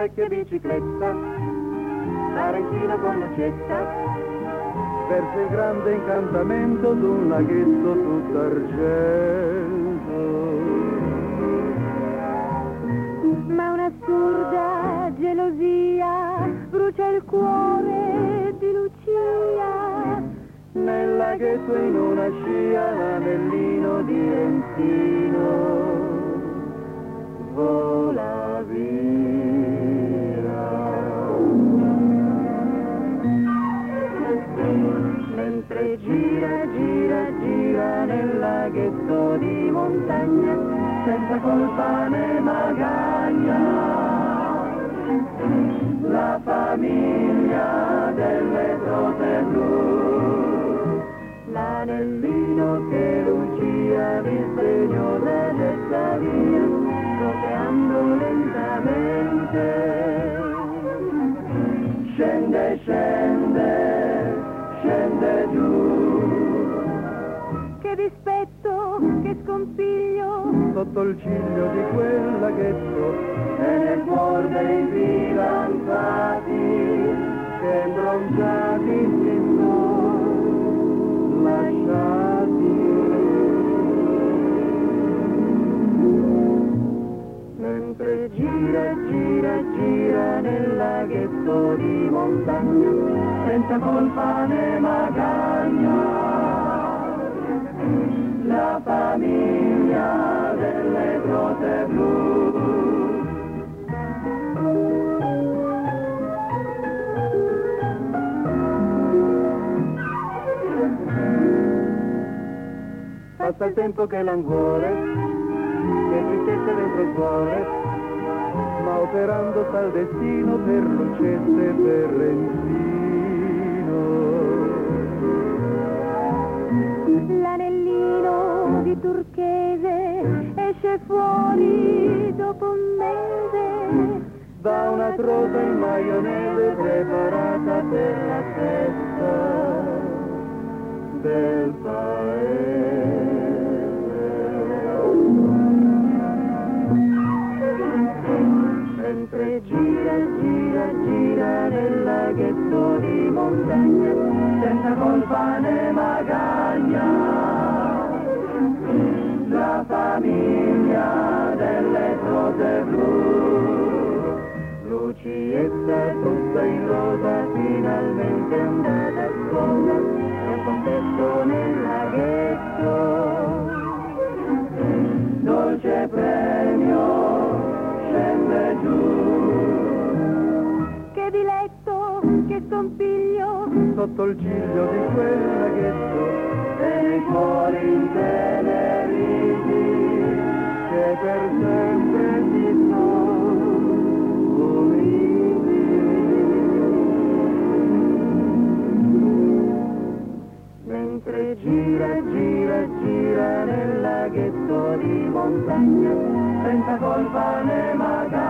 vecchia bicicletta, Tarantina con Lucetta, verso il grande incantamento d'un laghetto tutto argento. Ma un'assurda gelosia brucia il cuore di Lucia. Nel laghetto in una scia l'anellino di Renzino vola via. Mentre gira, gira, gira nel laghetto di montagna, senza colpa né magagna, la famiglia delle trote blu, l'anellino che Lucia disdegnosa getta via, roteando lentamente, scende, scende, scende giù. Che dispetto, che scompiglio, sotto il ciglio di quel laghetto e nel cuore dei fidanzati che imbronzati si sono lasciati. Mentre gira, gira, gira nel laghetto di montagna, senza colpa né magagna, la famiglia delle trote blu. Passa il tempo che languore, che tristezza dentro il cuore, ma operando sta il destino per Lucetta e per Renzino. l'anellino di turchese esce fuori dopo un mese, Da una trota in maionese preparata per la festa del paese. Mentre gira, gira, gira nel laghetto di montagna, senza colpa né magagna, la famiglia delle trote blu. Lucietta tutta in rosa, finalmente andata a scuola, e un contesto nel laghetto, dolce premio scende giù. che diletto, che scompiglio, Sotto il ciglio di quel laghetto e i cuori inteneriti che per sempre si sono uniti. Mentre gira, gira, gira nel laghetto di montagna, senza colpa né magagna,